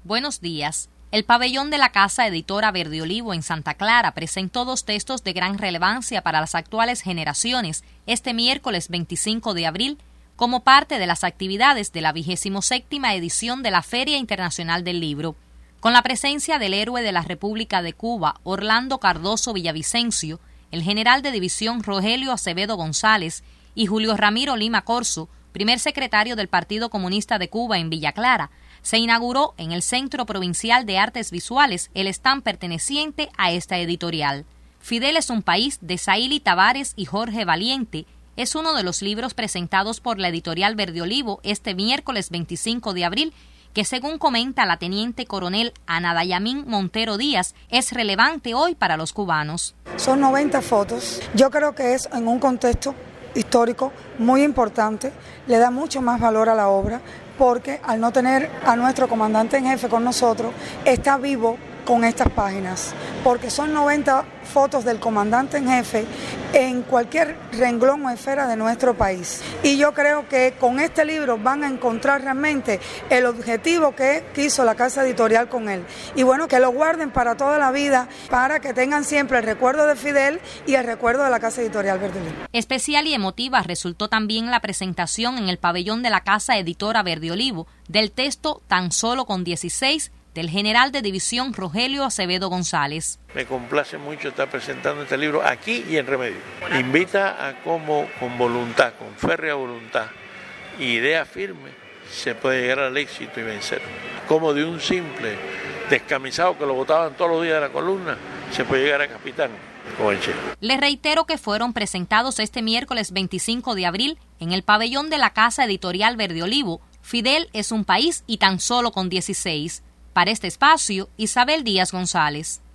Buenos días. El pabellón de la Casa Editora Verde Olivo en Santa Clara presentó 2 textos de gran relevancia para las actuales generaciones este miércoles 25 de abril como parte de las actividades de la 27ª edición de la Feria Internacional del Libro, con la presencia del héroe de la República de Cuba, Orlando Cardoso Villavicencio, el general de división Rogelio Acevedo González y Julio Ramiro Lima Corzo, primer secretario del Partido Comunista de Cuba en Villa Clara. Se inauguró en el Centro Provincial de Artes Visuales el stand perteneciente a esta editorial. Fidel es un país, de Saíli Tavares y Jorge Valiente, es uno de los libros presentados por la editorial Verde Olivo este miércoles 25 de abril, que según comenta la teniente coronel Ana Dayamín Montero Díaz, es relevante hoy para los cubanos. Son 90 fotos. Yo creo que es en un contexto histórico muy importante, le da mucho más valor a la obra, porque al no tener a nuestro comandante en jefe con nosotros, está vivo con estas páginas, porque son 90 fotos del comandante en jefe en cualquier renglón o esfera de nuestro país. Y yo creo que con este libro van a encontrar realmente el objetivo que quiso la casa editorial con él. Y bueno, que lo guarden para toda la vida, para que tengan siempre el recuerdo de Fidel y el recuerdo de la casa editorial Verde Olivo. Especial y emotiva resultó también la presentación en el pabellón de la Casa Editora Verde Olivo del texto Tan solo con 16 del general de división Rogelio Acevedo González. Me complace mucho estar presentando este libro aquí y en Remedio. Invita a cómo con voluntad, con férrea voluntad y idea firme se puede llegar al éxito y vencer. Como de un simple descamisado que lo botaban todos los días de la columna, se puede llegar a capitán como el Che. Les reitero que fueron presentados este miércoles 25 de abril en el pabellón de la Casa Editorial Verde Olivo. Fidel es un país y tan solo con 16. Para este espacio, Isabel Díaz González.